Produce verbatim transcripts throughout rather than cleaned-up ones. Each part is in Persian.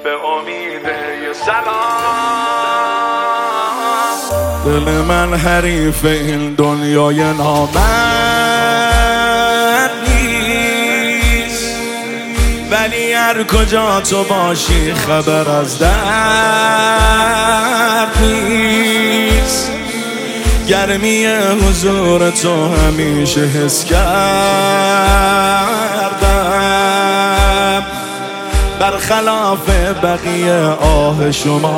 به امید یه سلام. دل من حریف این دنیای نامرد نیست، ولی هر کجا تو باشی خبر از درد نیست. گرمی حضور تو همیشه حس کردم، برخلاف بقیه آه شما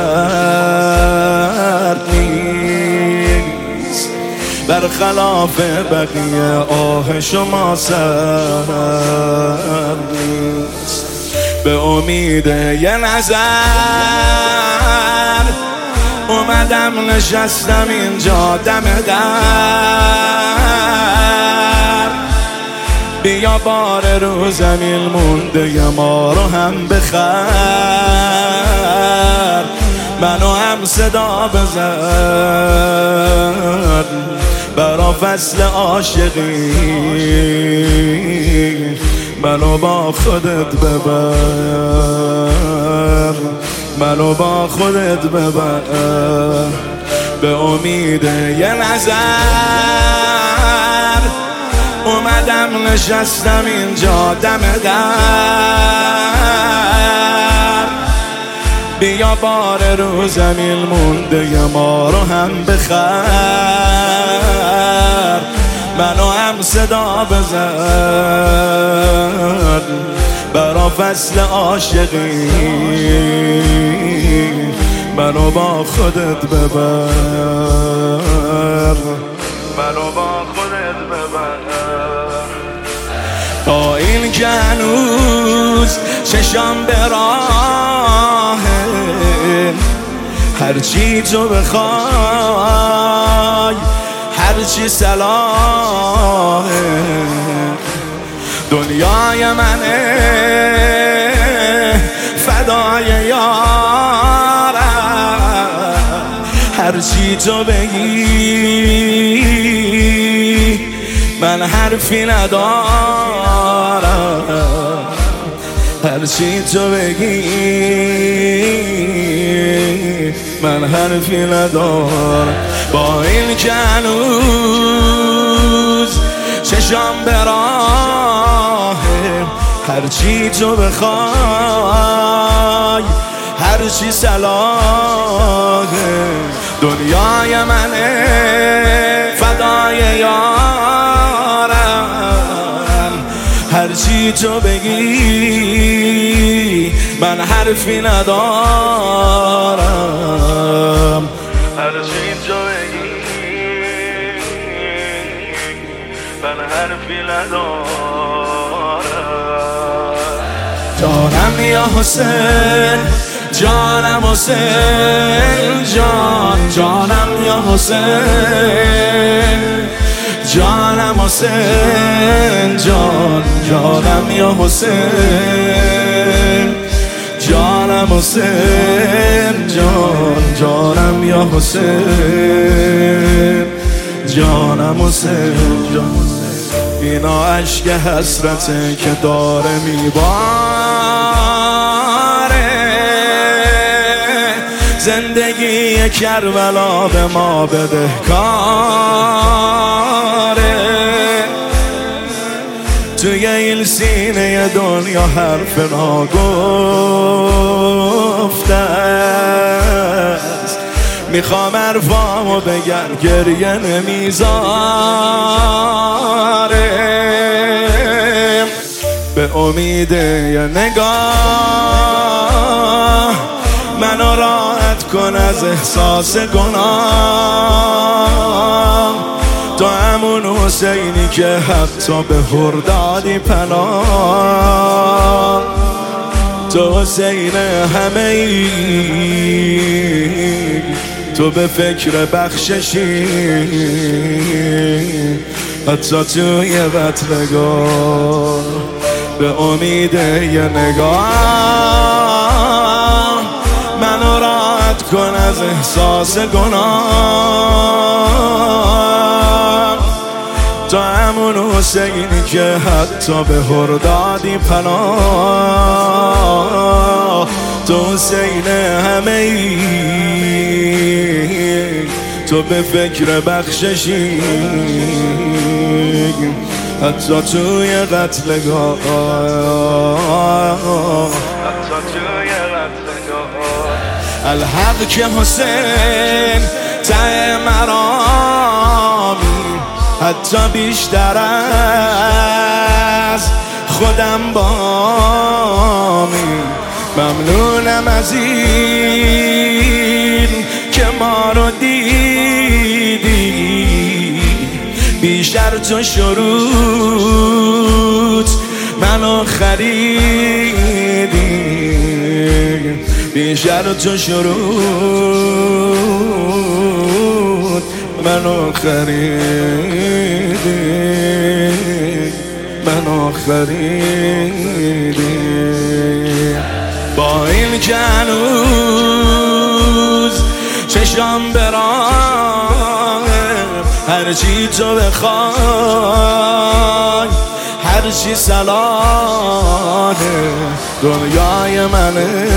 سرد نیست. برخلاف بقیه آه شما سرد نیست. به امید یه نظر اومدم نشستم اینجا دم در، بیا بار رو زمین مونده ی ما رو هم بخر، منو هم صدا بزن برا فصل عاشقی، منو با خودت ببر، منو با خودت ببر. به امید یه نظر اومدم نشستم اینجا دم در، بیا بار رو زمین مونده ی ما رو هم بخر، منو هم صدا بزن برا فصل عاشقی، منو با خودت ببر، منو با خودت ببر. تا این که هنوز چشام به راهه، هرچی تو بخوای هرچی صلاحه. دنیای منه فدای یارم، هرچی تو بگی من حرفی ندارم، هرچی تو بگی من حرفی ندارم. با این که هنوز چشام به راهه، هرچی تو بخوای هرچی صلاحه. دنیای منه فدای یارم، هرچی تو بگی من حرفی ندارم، هرچی تو بگی من حرفی ندارم. جانم یا حسین، جانم حسین جان، جانم یا حسین، جانم حسین جان، جانم یا حسین، جانم حسین جان، جانم یا حسین، جانم حسین جان. اینا عشق حسرته که داره میباره، زندگی کربلا به ما بدهکاره. توی این سینه دنیا حرف ناگفته است، میخوام حرفامو بگم گریه نمیذاره. به امید یه نگاه منو راحت کن از احساس گناه، تو همون حسینی که حتی به هردادی پناه، تو حسین همه ای، تو به فکر بخششی، حتی توی قتلگاه. به امید یه نگاه منو راحت کن از احساس گناه، تو همون حسینی که حتی به هردادی پناه، تو حسین همه ای، تو به فکر بخششی، حتی توی قتلگاه، حتی توی قتلگاه. الحق که حسین ته مرامی، حتی بیشتر از خودم بامی. ممنونم از این که ما رو دیدی، بیشتر تو شروط منو خریدی، بیشتر تو شروط منو خریدی، منو خریدی. با این که هنوز چشم براهم، هرچی تو بخوای هرچی صلاحه، دنیای منه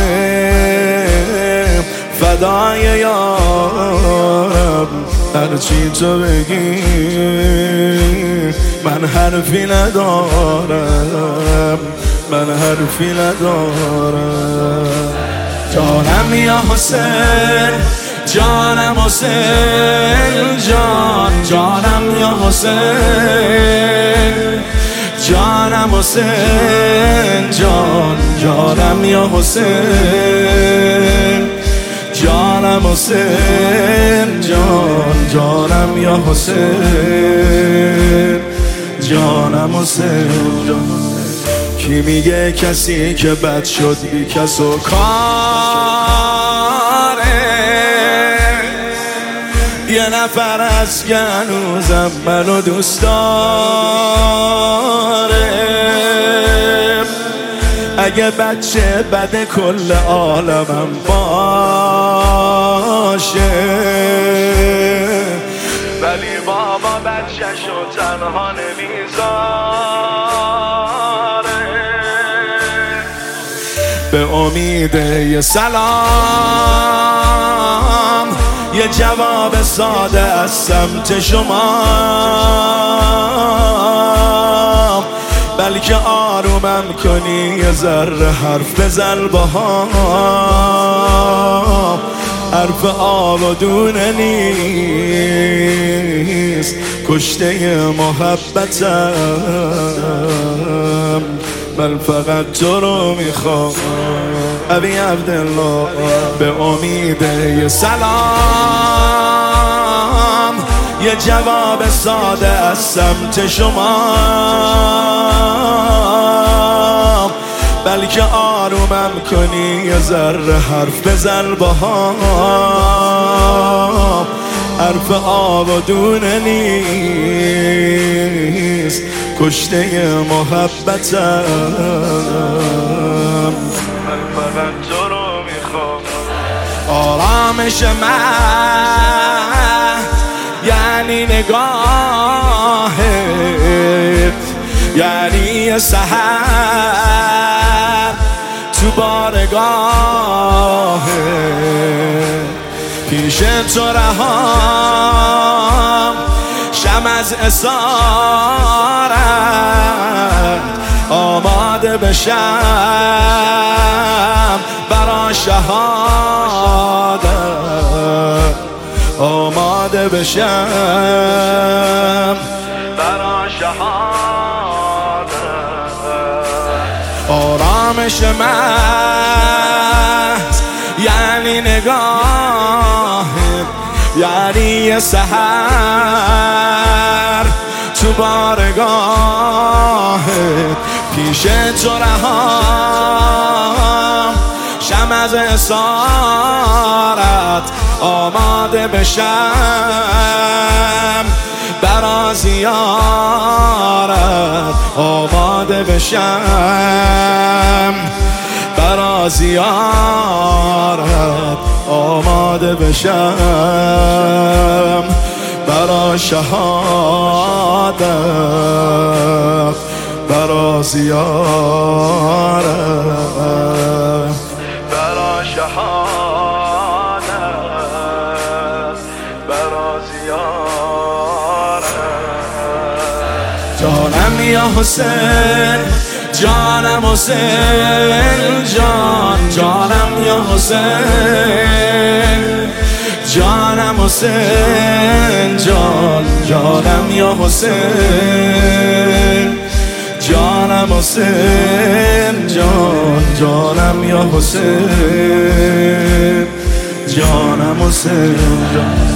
فدای یارم. هرچی تو بگی من حرفی ندارم، من حرفی ندارم. جانم یا حسین، جانم حسین جان، جانم یا حسین، جانم حسین جان، جانم یا حسین، جانم حسین جان، جانم یا حسین، جانم حسین جان. کی میگه کسی که بد شد بی کس و کاره، یه نفر از که هنوزم منو دوست داره. اگه بچه بد کل عالمم باشه، ولی بابا بچه‌شو تنها نمیذاره. به امید یه سلام، یه جواب ساده از سمت شما، بلکه آرومم کنی یه ذره حرف بزن باهام. حرف آب و دونه نیست، کشته محبتم، من فقط تو رو میخوام ابی عبدالله. به امید یه سلام، یه جواب ساده از سمت شما، بلکه آرومم کنی یه ذره حرف بزن باهام. حرف آب و دونه نیست، کشته محبتم، من فقط تو رو میخوام. آرامش من یعنی نگاهت، یعنی یه سحر تو بارگاهت، پیش تو رهام شم از اسارت، آماده بشم برا شهادت، آماده بشم برا شهادت. آرامش من یعنی نگاهت، یعنی یه سحر تو بارگاهت، پیش تو رهام شم از اسارت، آماده بشم برا زیارت، آماده بشم برا زیارت، آماده بشم برا شهادت، برا زیارت، برا جانم یا حسین جانم حسین جان جانم یا حسین جانم حسین جان جانم یا حسین جانم حسین جان جانم یا حسین جانم حسین جان